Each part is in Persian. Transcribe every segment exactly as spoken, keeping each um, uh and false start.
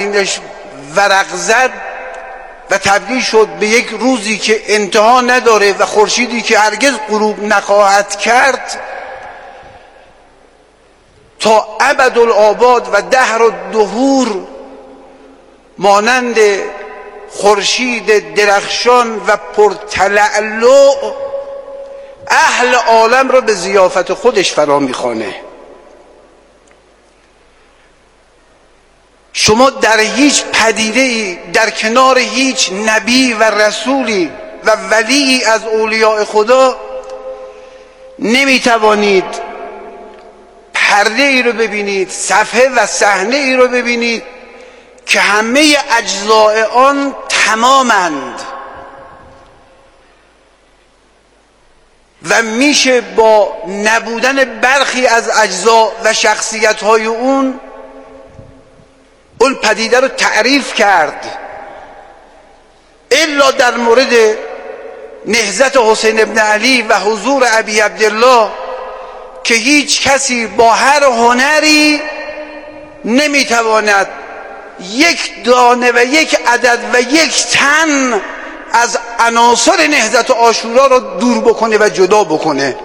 آفرینش ورق زد و تبدیل شد به یک روزی که انتها نداره و خورشیدی که هرگز غروب نخواهد کرد، تا ابدالآباد و دهر و دهور مانند خورشید درخشان و پرتلألؤ اهل عالم را به ضیافت خودش فرا میخوانه. شما در هیچ پدیده‌ای در کنار هیچ نبی و رسولی و ولی از اولیاء خدا نمیتوانید پرده ای رو ببینید، صفحه و صحنه ای رو ببینید که همه اجزاء آن تمامند و میشه با نبودن برخی از اجزا و شخصیت‌های اون اون پدیده رو تعریف کرد. الا در مورد نهضت حسین ابن علی و حضور ابی عبدالله که هیچ کسی با هر هنری نمیتواند یک دانه و یک عدد و یک تن از عناصر نهضت عاشورا رو دور بکنه و جدا بکنه.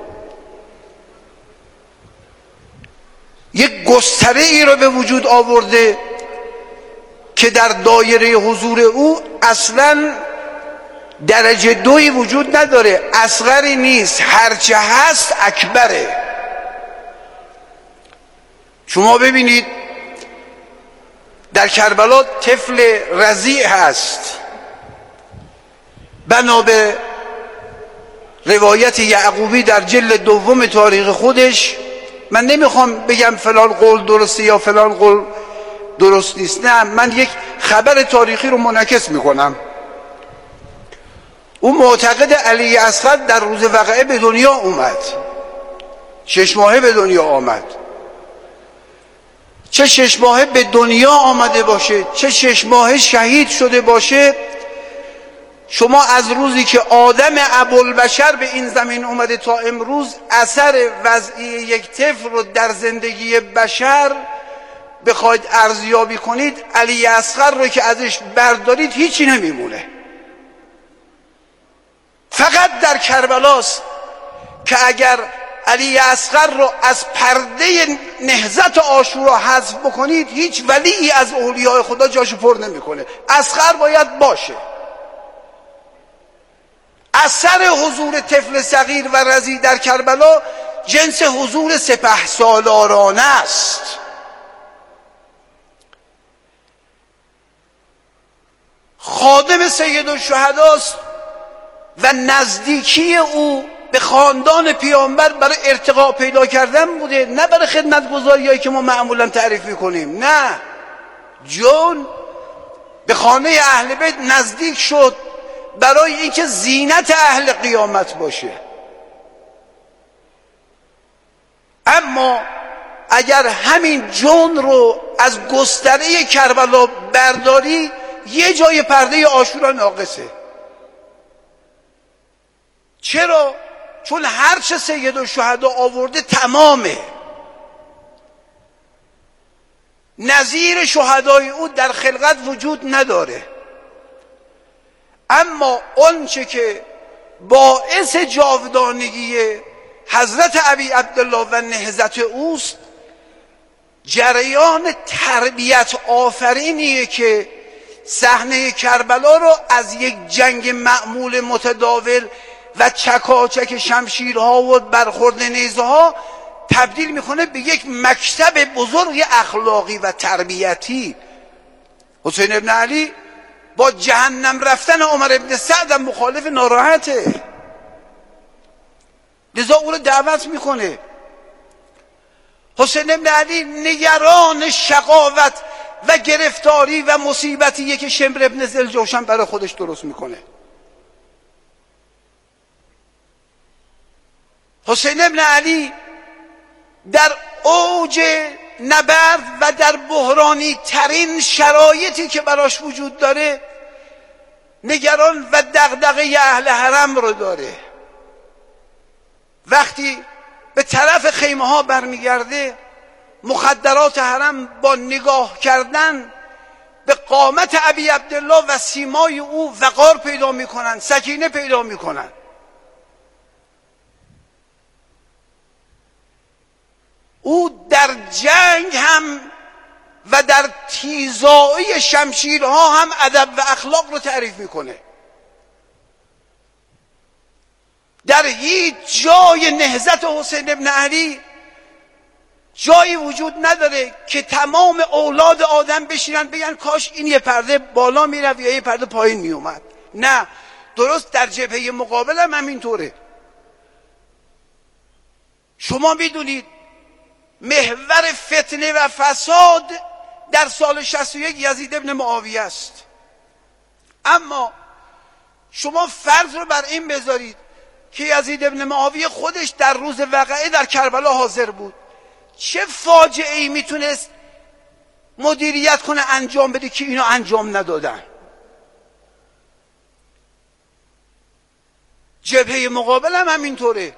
یک گستره ای رو به وجود آورده که در دایره حضور او اصلا درجه دوی وجود نداره، اصغری نیست، هرچه هست اکبره. شما ببینید در کربلا طفل رضیع هست، بنا به روایت یعقوبی در جلد دوم تاریخ خودش، من نمیخوام بگم فلان قول درسته یا فلان قول درست نیست، نه، من یک خبر تاریخی رو منعکس میکنم. او معتقد علی اصغر در روز وقعه به دنیا اومد، شش ماهه به دنیا آمد. چه شش ماهه به دنیا آمده باشه، چه شش ماهه شهید شده باشه، شما از روزی که آدم ابوالبشر به این زمین اومده تا امروز اثر وضعی یک طفل رو در زندگی بشر بخواید ارزیابی کنید، علی اصغر رو که ازش بردارید هیچی نمیمونه. فقط در کربلاست که اگر علی اصغر رو از پرده نهضت عاشورا حذف بکنید هیچ ولی از اولیاء خدا جاشو پر نمیکنه. اصغر باید باشه. اثر حضور طفل صغیر و رضیع در کربلا جنس حضور سپهسالارانه است. خادم سید الشهداست و نزدیکی او به خاندان پیامبر برای ارتقا پیدا کردن بوده، نه برای خدمتگزاریایی که ما معمولا تعریف میکنیم. نه، جون به خانه اهل بیت نزدیک شد برای اینکه زینت اهل قیامت باشه. اما اگر همین جون رو از گستره کربلا برداری یه جای پرده عاشورا ناقصه. چرا؟ چون هرچه سید الشهدا آورده تمامه. نظیر شهدای او در خلقت وجود نداره. اما آنچه که باعث جاودانگی حضرت ابی عبدالله و نهضت اوست جریان تربیت آفرینیه که صحنه کربلا رو از یک جنگ معمول متداول و چکاچک شمشیرها و برخورد نیزه ها تبدیل میکنه به یک مکتب بزرگ اخلاقی و تربیتی. حسین ابن علی با جهنم رفتن عمر ابن سعد هم مخالف، ناراحته، لذا او رو دعوت میکنه. حسین ابن علی نگران شقاوت و گرفتاری و مصیبتیه که شمر ابن ذوالجوشن برای خودش درست میکنه. حسین ابن علی در اوج نبرد و در بحرانی ترین شرایطی که براش وجود داره نگران و دغدغه اهل حرم رو داره. وقتی به طرف خیمه ها برمیگرده، مخدرات حرم با نگاه کردن به قامت ابی عبدالله و سیمای او وقار پیدا میکنن، سکینه پیدا میکنن. او در جنگ هم و در تیزایی شمشیرها هم ادب و اخلاق رو تعریف میکنه. در هیچ جای نهضت حسین ابن علی جایی وجود نداره که تمام اولاد آدم بشینن بگن کاش این یه پرده بالا میرفت یا یه پرده پایین میومد. نه، درست در جبهه مقابل هم همینطوره. شما میدونید محور فتنه و فساد در سال شصت و یک یزید ابن معاویه است. اما شما فرض رو بر این بذارید که یزید ابن معاویه خودش در روز وقعه در کربلا حاضر بود. چه فاجعه ای میتونست مدیریت کنه، انجام بده که اینو انجام ندادن؟ جبهه مقابل هم همینطوره.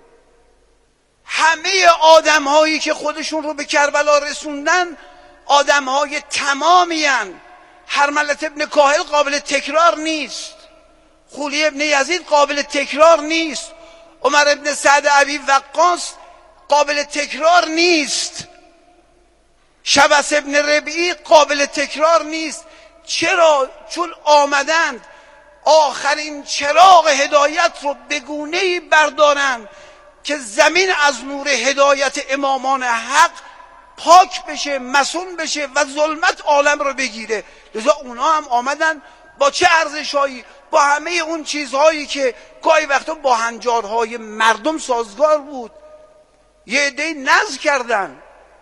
همه آدم هایی که خودشون رو به کربلا رسوندن آدم های تمامی هن. حرملة ابن کاهل قابل تکرار نیست، خولی ابن یزید قابل تکرار نیست، عمر ابن سعد ابی وقاص قابل تکرار نیست، شبس ابن ربیعی قابل تکرار نیست. چرا؟ چون آمدند آخرین چراغ هدایت رو به گونه‌ای بردارن که زمین از نور هدایت امامان حق پاک بشه، مسون بشه و ظلمت عالم رو بگیره. لذا اونا هم آمدن با چه ارزش‌هایی، با همه اون چیزهایی که گاهی وقتا با هنجارهای مردم سازگار بود، یه عده‌ای نذر کردن.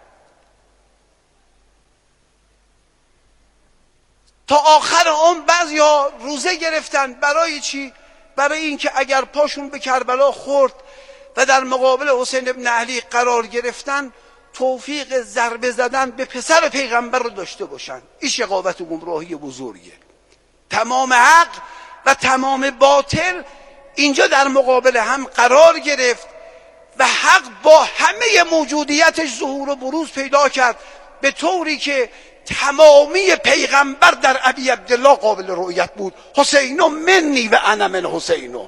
تا آخر عمر بعضی‌ها روزه گرفتن. برای چی؟ برای اینکه اگر پاشون به کربلا خورد و در مقابل حسین ابن علی قرار گرفتن، توفیق ضربه زدن به پسر پیغمبر رو داشته باشن. این شقاوت و گمراهی بزرگه. تمام حق و تمام باطل اینجا در مقابل هم قرار گرفت و حق با همه موجودیتش ظهور و بروز پیدا کرد، به طوری که تمامی پیغمبر در ابی عبدالله قابل رؤیت بود. حسینو منی و انا من حسینو.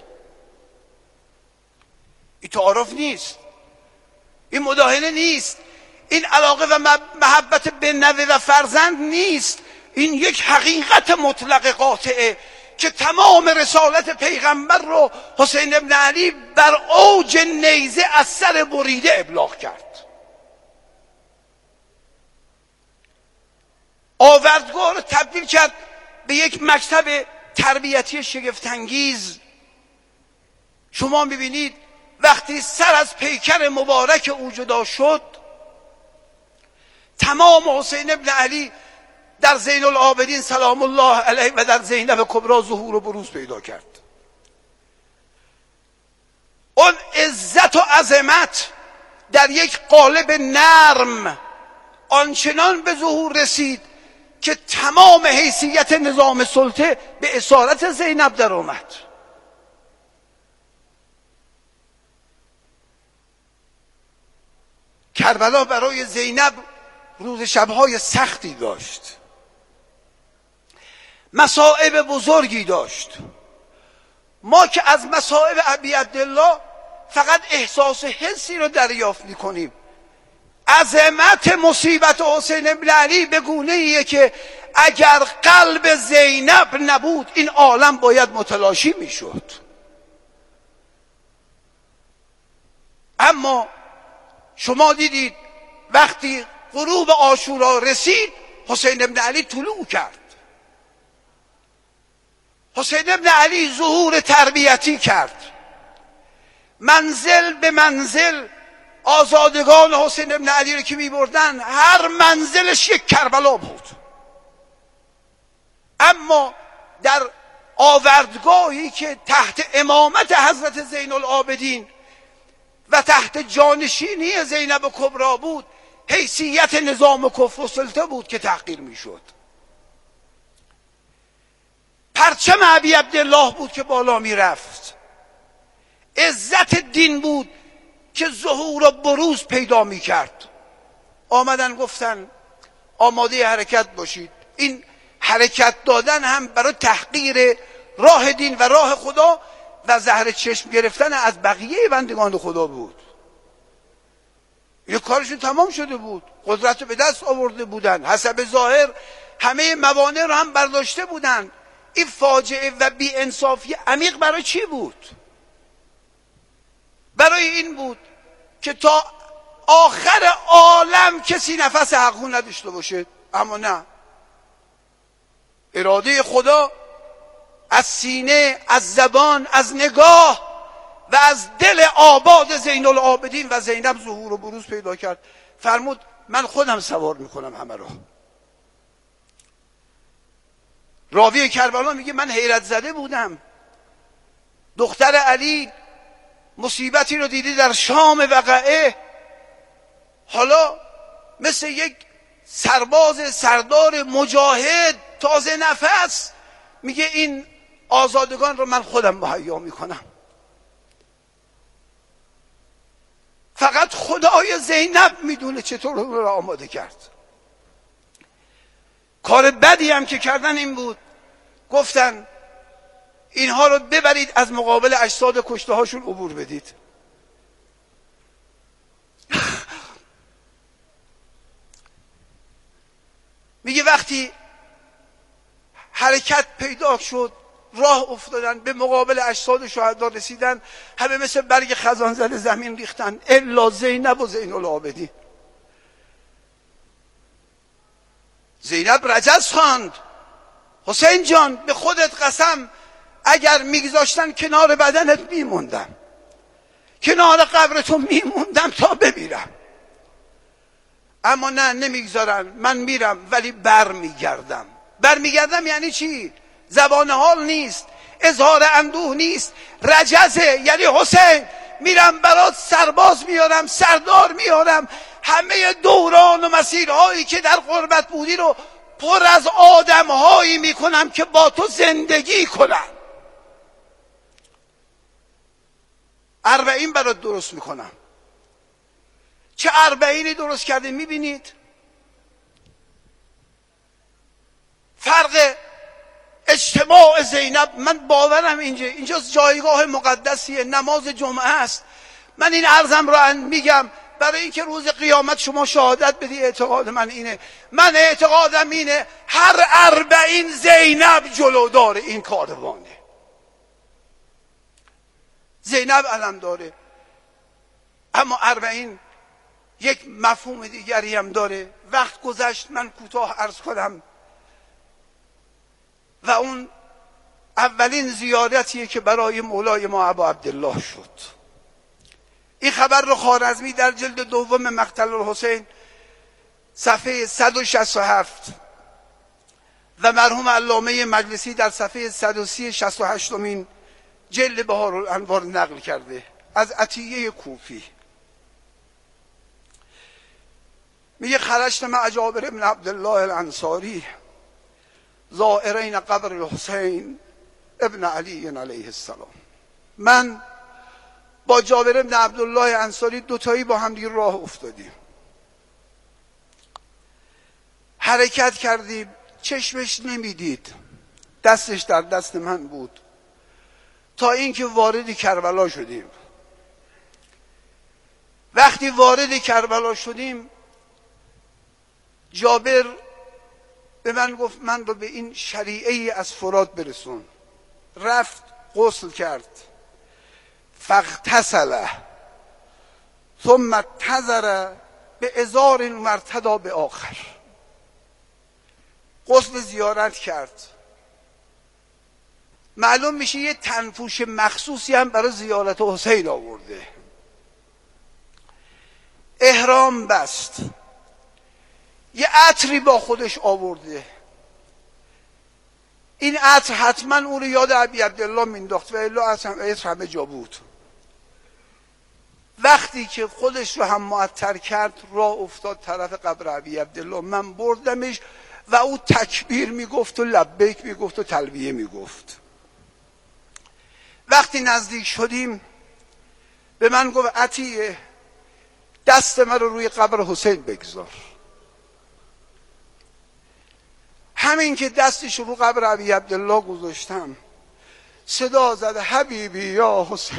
این تعارف نیست، این مداهنه نیست، این علاقه و محبت به نوه و فرزند نیست. این یک حقیقت مطلق قاطعه که تمام رسالت پیغمبر رو حسین ابن علی بر اوج نیزه از سر بریده ابلاغ کرد. آوردگاه رو تبدیل کرد به یک مکتب تربیتی شگفت‌انگیز. شما میبینید وقتی سر از پیکر مبارک او جدا شد، تمام حسین ابن علی در زین العابدین سلام الله علیه و در زینب کبری ظهور و بروز پیدا کرد. اون عزت و عظمت در یک قالب نرم آنچنان به ظهور رسید که تمام حیثیت نظام سلطه به اسارت زینب در آمد. کربلا برای زینب روز شبهای سختی داشت، مصائب بزرگی داشت. ما که از مصائب ابی عبدالله فقط احساس حسی رو دریافت میکنیم. عظمت مصیبت حسین ابن علی به گونه‌ایه که اگر قلب زینب نبود این عالم باید متلاشی میشد. اما شما دیدید وقتی غروب عاشورا رسید حسین ابن علی طلوع کرد. حسین ابن علی ظهور تربیتی کرد. منزل به منزل آزادگان حسین ابن علی رو که می بردن هر منزلش یک کربلا بود. اما در آوردگاهی که تحت امامت حضرت زین العابدین و تحت جانشینی زینب کبری بود، حیثیت نظام کفر و سلطه بود که تحقیر می شد. پرچم ابی عبدالله بود که بالا می رفت. عزت دین بود که ظهور و بروز پیدا می کرد. آمدن گفتن آماده حرکت باشید. این حرکت دادن هم برای تحقیر راه دین و راه خدا و زهر چشم گرفتن از بقیه بندگان خدا بود. یه کارشون تمام شده بود، قدرت رو به دست آورده بودن، حسب ظاهر همه موانع رو هم برداشته بودن. این فاجعه و بی انصافی عمیق برای چی بود؟ برای این بود که تا آخر عالم کسی نفس حقو نداشته باشه. اما نه، اراده خدا از سینه، از زبان، از نگاه و از دل آباد زین العابدین و زینب ظهور و بروز پیدا کرد. فرمود من خودم سوار میکنم همه رو. راوی کربلا میگه من حیرت زده بودم، دختر علی مصیبتی رو دیدی در شام وقعه، حالا مثل یک سرباز سردار مجاهد تازه نفس میگه این آزادگان رو من خودم مهیا میکنم. فقط خدای زینب میدونه چطور اون رو آماده کرد. کار بدی هم که کردن این بود، گفتن اینها رو ببرید از مقابل اجساد کشته هاشون عبور بدید. میگه وقتی حرکت پیدا شد، راه افتادن، به مقابل اجساد شهدا رسیدن، همه مثل برگ خزان زده زمین ریختن الا زینب و زین العابدین. زینب رجز خواند حسین جان به خودت قسم اگر میگذاشتن کنار بدنت میموندم، کنار قبرتون میموندم تا بمیرم. اما نه، نمیگذارن، من میرم ولی بر میگردم. بر میگردم یعنی چی؟ زبان حال نیست، اظهار اندوه نیست، رجزه، یعنی حسین میرم برات سرباز میارم، سردار میارم، همه دوران و مسیرهایی که در غربت بودی رو پر از آدمهایی میکنم که با تو زندگی کنن. اربعین برات درست میکنم. چه اربعینی درست کرده میبینید؟ فرق اجتماع زینب، من باورم اینجا اینجا جایگاه مقدسیه، نماز جمعه است. من این عرضم رو میگم برای اینکه روز قیامت شما شهادت بدی. اعتقاد من اینه، من اعتقادم اینه هر اربعین زینب جلودار این کاروانه. زینب علم داره، اما اربعین یک مفهوم دیگری هم داره. وقت گذشت، من کوتاه عرض کنم، و اون اولین زیارتیه که برای مولای ما ابا عبدالله شد. این خبر رو خوارزمی در جلد دوم مقتل الحسین صفحه صد و شصت و هفت و مرحوم علامه مجلسی در صفحه صد و سی شصت و هشتمین جلد بهارالانوار نقل کرده از عطیه کوفی. میگه خرجت مع جابر بن عبدالله الانصاری زائرین قبر الحسین ابن علی علیه السلام. من با جابر بن عبدالله انصاری دوتایی با هم دیگه راه افتادیم، حرکت کردیم، چشمش نمیدید، دستش در دست من بود، تا اینکه وارد کربلا شدیم. وقتی وارد کربلا شدیم، جابر به من گفت من رو به این شریعه از فرات برسون. رفت غسل کرد، فاغتسل ثم تذر به ازار مرتدا به آخر. غسل زیارت کرد. معلوم میشه یه تنفوش مخصوصی هم برای زیارت حسین آورده. احرام بست، یه عطری با خودش آورده. این عطر حتما اون رو یاد ابی عبدالله مینداخت و الا عطر همه جا بود. وقتی که خودش رو هم معطر کرد، راه افتاد طرف قبر ابی عبدالله. من بردمش و او تکبیر میگفت و لبیک میگفت و تلبیه میگفت. وقتی نزدیک شدیم به من گفت عطیه دست من رو روی قبر حسین بگذار. همین که دستش رو قبر ابی عبدالله گذاشتم صدا زده حبیبی یا حسین.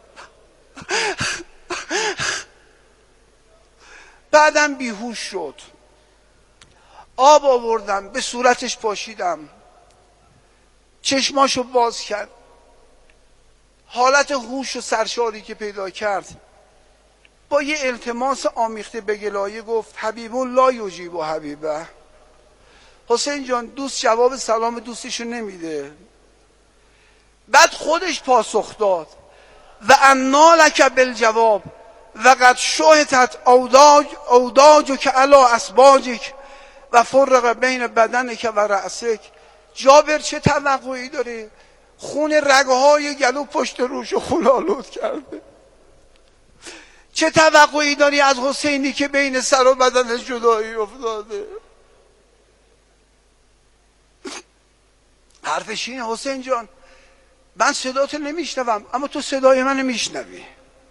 بعدم بیهوش شد، آب آوردم به صورتش پاشیدم، چشماشو باز کرد، حالت هوش و سرشاری که پیدا کرد با یه التماس آمیخته به گلایه گفت حبیب لا یجیب و حبیبه. حسین جان دوست جواب سلام دوستشو نمیده. بعد خودش پاسخ داد و انا لک بالجواب و قد شهدت اوداج اوداج که علا اسباجک و فرق بین بدنک و رأسک. جابر چه توقعی داره؟ خون رگهای گلو پشت روشو خونالود کرده. چه توقعی داری از حسینی که بین سر و بدنش جدایی افتاده؟ حرفش اینه حسین جان من صداتو نمیشنوم اما تو صدای منو میشنوی.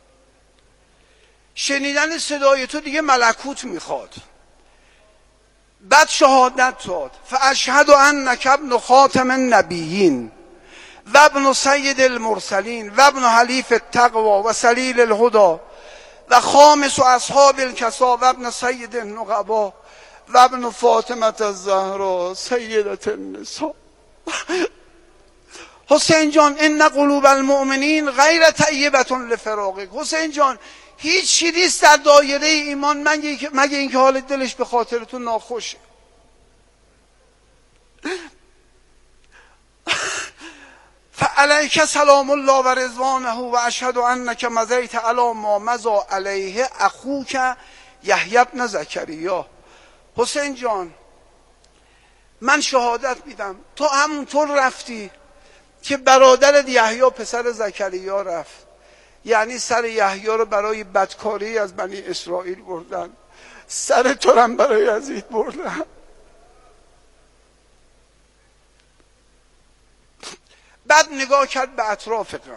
شنیدن صدای تو دیگه ملکوت میخواد. بعد شهادت داد فاشهد انک ابن خاتم النبیین و ابن سید المرسلین و ابن حلیف التقوی و سلیل الهدی و خامس و اصحاب الکسا و ابن سید النقبا و ابن فاطمه الزهرا سیدة النساء. حسین جان ان قلوب المؤمنین غیر طیبة لفراقک. حسین جان هیچ چیزی نیست در دایره ایمان مگه اینکه حال دلش به خاطرتون ناخوشه. فعلیک سلام الله و رضوانه و اشهد انک مضیت علی ما مضی علیه اخوک یحیی بن زکریا. حسین جان من شهادت میدم تو همونطور رفتی که برادرت یحیی پسر زکریا رفت. یعنی سر یحیی رو برای بدکاری از بنی اسرائیل بردن، سر تو هم برای یزید بردن. بعد نگاه کرد به اطراف قبر.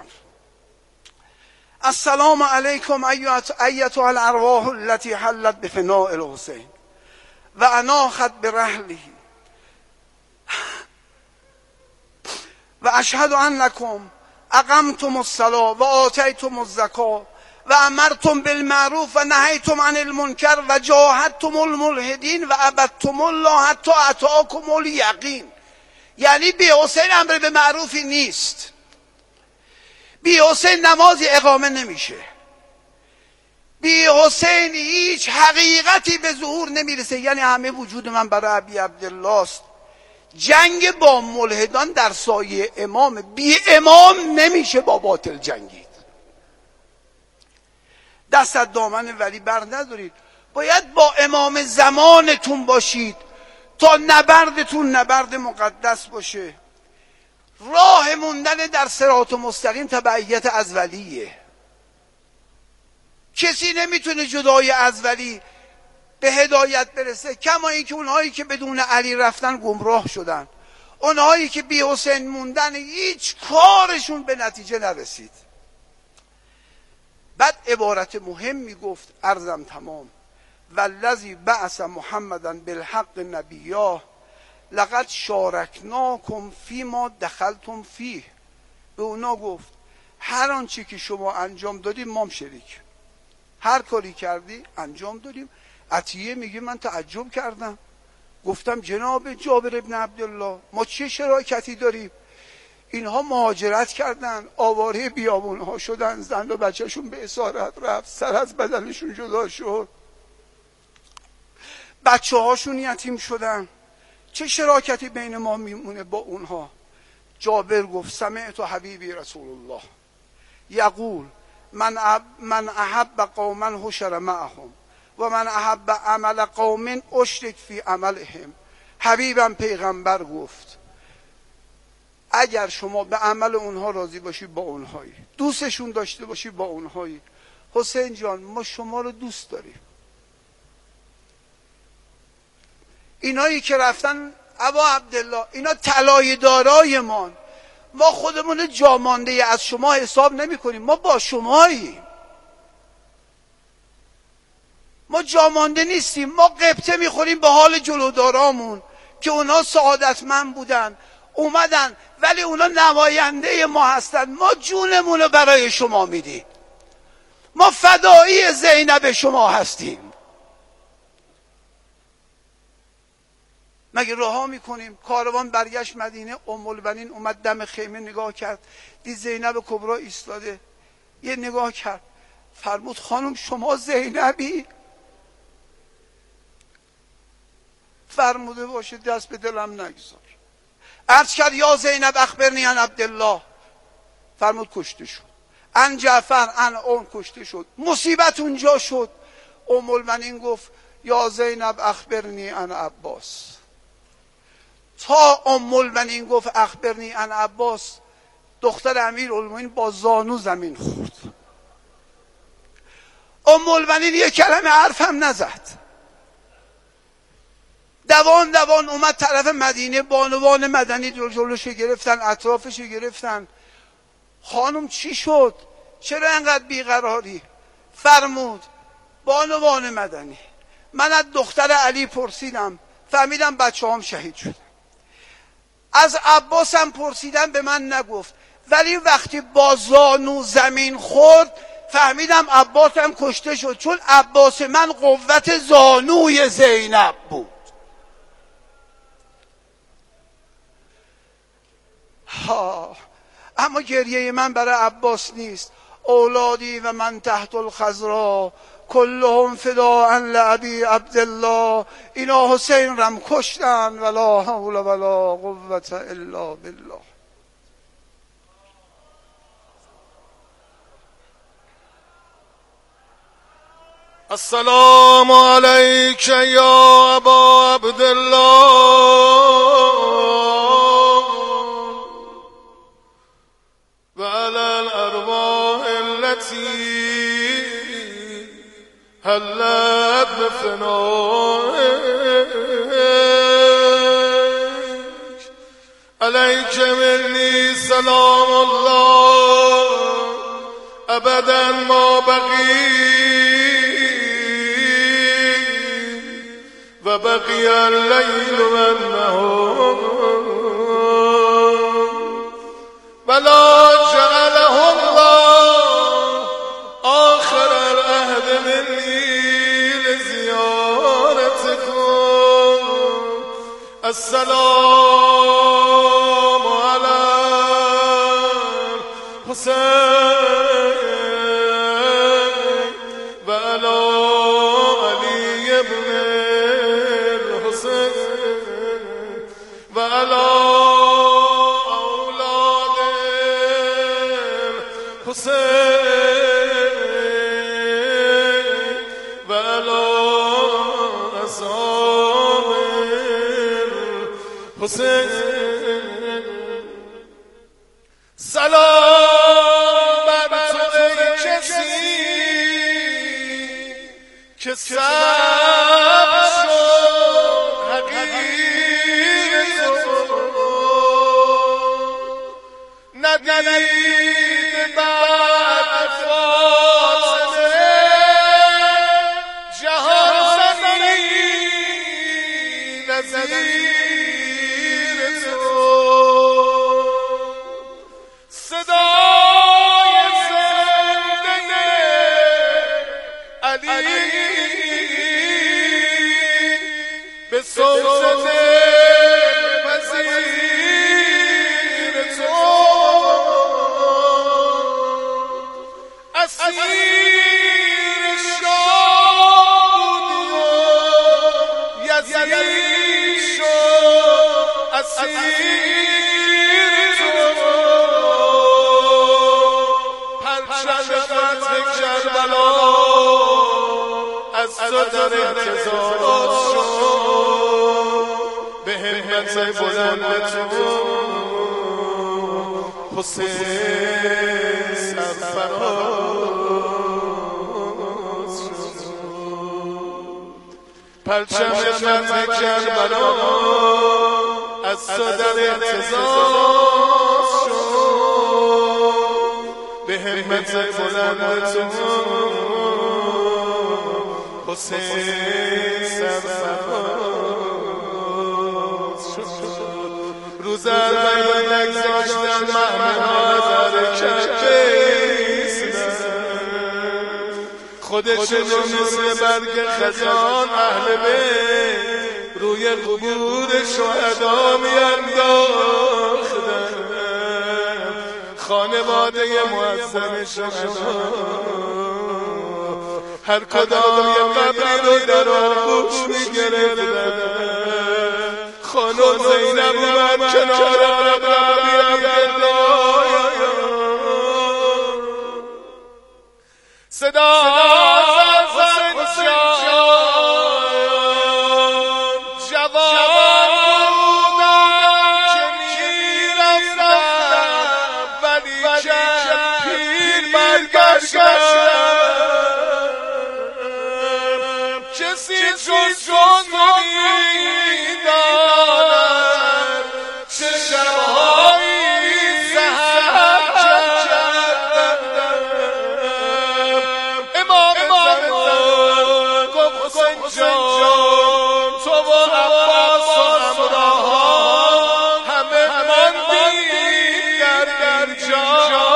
السلام علیکم ایتها الارواح التي حلت بفناء الحسین و اناخت برحله و اشهد انکم اقمتم الصلاة و آتیتم الزکاة و امرتم بالمعروف و نهیتم عن المنکر و جاهدتم الملحدین و عبدتم الله حتی اتاکم الیقین. یعنی بی حسین امر به معروفی نیست، بی حسین نمازی اقامه نمیشه، بی حسین هیچ حقیقتی به ظهور نمیرسه. یعنی همه وجود من برای ابی عبدالله است. جنگ با ملحدان در سایه امام، بی امام نمیشه با باطل جنگید. دست از دامن ولی بر ندارید، باید با امام زمانتون باشید تا نبردتون نبرد مقدس باشه. راه موندن در صراط مستقیم تبعیت از ولیه. کسی نمیتونه جدای از ولی به هدایت برسه، کما اینکه اونهایی که بدون علی رفتن گمراه شدن، اونهایی که بی حسین موندن هیچ کارشون به نتیجه نرسید. بعد عبارت مهم میگفت عرضم تمام والذی بعث محمدا بالحق نبیا لقد شارکناکم فیما دخلتم فیه. به اونا گفت هر آنچه که شما انجام دادیم ما هم شریک، هر کاری کردی انجام دادیم. عطیه میگه من تعجب کردم، گفتم جناب جابر ابن عبدالله ما چه شراکتی داریم؟ اینها مهاجرت کردن، آواره بیابونها شدن، زن و بچهشون به اسارت رفت، سر از بدنشون جدا شد، بچه هاشون یتیم شدن، چه شراکتی بین ما میمونه با اونها؟ جابر گفت سمعت حبیبی رسول الله یقول من من احب قوما حشر معهم و من احب عمل قوم اشرک فی عملهم. حبیبم پیغمبر گفت اگر شما به عمل اونها راضی باشی با اونهایی، دوستشون داشته باشی با اونهایی. حسین جان ما شما رو دوست داریم. اینایی که رفتن ابا عبدالله اینا طلای دارای ما، ما خودمون جامانده از شما حساب نمی کنیم، ما با شماییم، ما جامانده نیستیم، ما قبطه میخوریم به حال جلودارامون، که اونا سعادتمند بودن اومدن، ولی اونا نماینده ما هستن. ما جونمون رو برای شما میدیم، ما فدایی زینب شما هستیم. مگه رها میکنیم؟ کاروان برگشت مدینه. ام البنین اومد دم خیمه نگاه کرد، دید زینب کبرا ایستاده، یه نگاه کرد، فرمود خانم شما زینبی؟ فرموده باشه دست به دلم نگذار. عرض کرد یا زینب اخبرنی عن عبدالله. فرمود کشته شد. عن جعفر عن اون کشته شد. مصیبت اونجا شد. ام المؤمنین گفت یا زینب اخبرنی عن عباس. تا ام المؤمنین گفت اخبرنی عن عباس، دختر امیرالمومنین با زانو زمین خورد. ام المؤمنین یک کلمه حرف هم نزد. دوان دوان اومد طرف مدینه. بانوان مدنی جلوش گرفتن، اطرافش گرفتن. خانم چی شد؟ چرا انقدر بیقراری؟ فرمود بانوان مدنی، من از دختر علی پرسیدم، فهمیدم بچه هم شهید شد. از عباس هم پرسیدم، به من نگفت، ولی وقتی با زانو زمین خورد فهمیدم عباس هم کشته شد، چون عباس من قوت زانوی زینب بود. ها. اما گریه من برای عباس نیست. اولادی و من تحت الخضرا کلهم فداء لابی عبدالله. اینا حسین رم کشتن، ولا حول ولا قوة الا بالله. السلام علیک یا ابا عبدالله و علی الارواح التي هلت بفنائك علیک منی سلام الله ابدا ما بقی و بقی اللیل و النهار ولا جعله الله آخر العهد منی لزیارتكم. السلام علی الحسین و علی علی ابن الحسین و علی اولاد الحسین و علی اصحاب الحسین. سلام بر تو ای کسی که سبز شد حقیر تو، ندید بعد فاطمه جهان زمین نظیر تو. صدای زنده علی به صوت پذیر تو، اسیر شادی و یزید شد اسیر تو. پرچم فتح کربلا از تو در انتظارات شد، به همت بلند تو حسین سرفراز شد. پرچم فتح کربلا از تو در انتظار شد، به همت بلند تو حسین سرفراز روز اول نگذاشتن مهمه نظر کبیستن خودشون مثل برگ خزان اهل بیت روی قبور شهدا میانداختن خانواده معظم شهدا هر کدام یه قبری رو در آغوش میگرفتن خانم زینب اومد کنار قبر عبدالله صدا زد حسین جان جوان بودم که میرفتم ولی که پیر برگشتم کسی جز جز میداند چه شبهایی سحر کردم امام زمان گفت حسین جان تو و عباس و همراهان همه ماندیم در در جا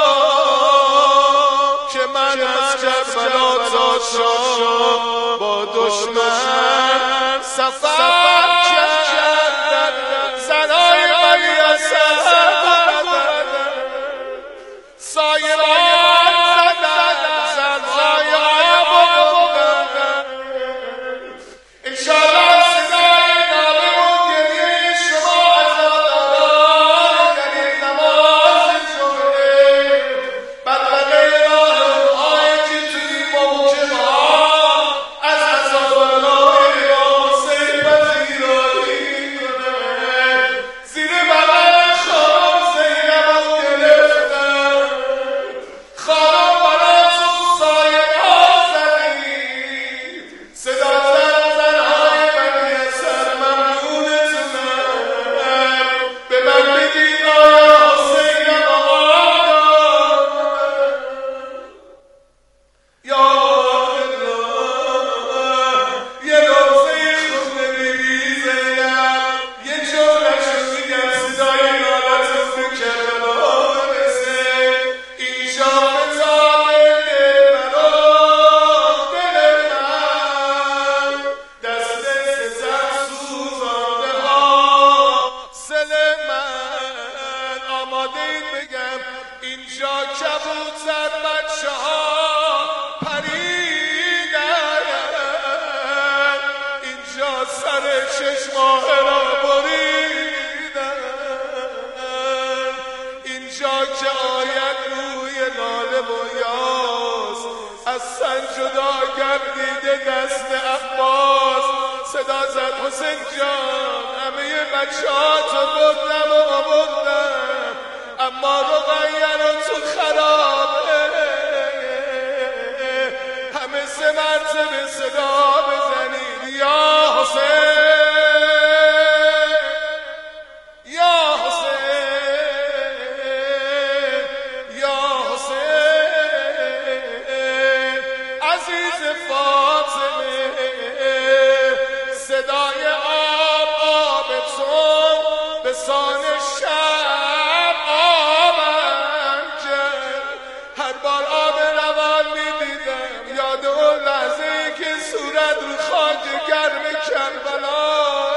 که من از کربلا تا شام با دشمن سفر کردم زنای بنی اسد سایبان زدن زنهای آبادن انشاءالله صدای ناله و گریه شما عزاداران در این نماز جمعه بدبقه راه روحایی که توی این موکبها از عزاداران امام حسین پذیرایی کنه زیر بغل خانم زینب از گرفتن خانم برات اون سایب‌ها زدید صدا زد زنهای بنی اسد ممنونتونم به من بگید آیا حسین آقا یا الله یه روزه خونه بگی زینب یه جورش میگم صدای نالتون به کربلا برسه اینجا فتاق دل من دل من دست سزد سوزانده ها سل من آماده این بگم اینجا کبوتر بچه ها پریدن اینجا سر چشماه را بریدن اینجا که آید روی لاله و یاس از سن جدا گردیده دست عباس صدا زد حسین جان همه بچه ها تو بردم و آوردم اما رقیه رو تو خرابه همه سه مرتبه صدا بزنید یا حسین یا حسین یا حسین عزیز فاطمه صدای آب آب تو به سان شب آمد کرد هر بار آب روان میدیدم یاد اون لحظه که صورت رو خاک گرم کربلا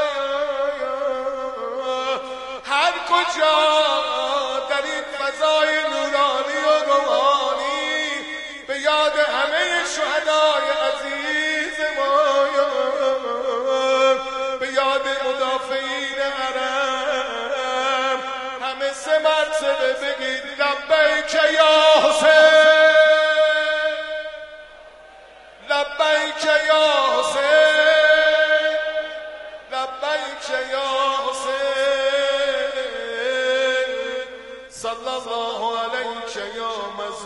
هر کجا در این فضای نورانی و روحانی به یاد همه شهدای عزیز ما به یاد مدافعین حرم همه سه مرتبه بگید لبیک یا حسین لبیک یا حسین لبیک یا حسین صلی الله علیک یا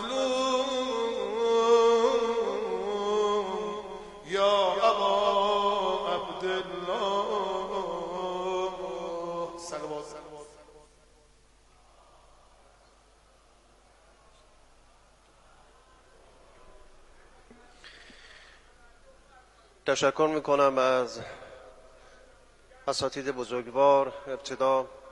مظلوم یا ابا عبدالله صلوات تشکر میکنم از اساتید بزرگوار. ابتدا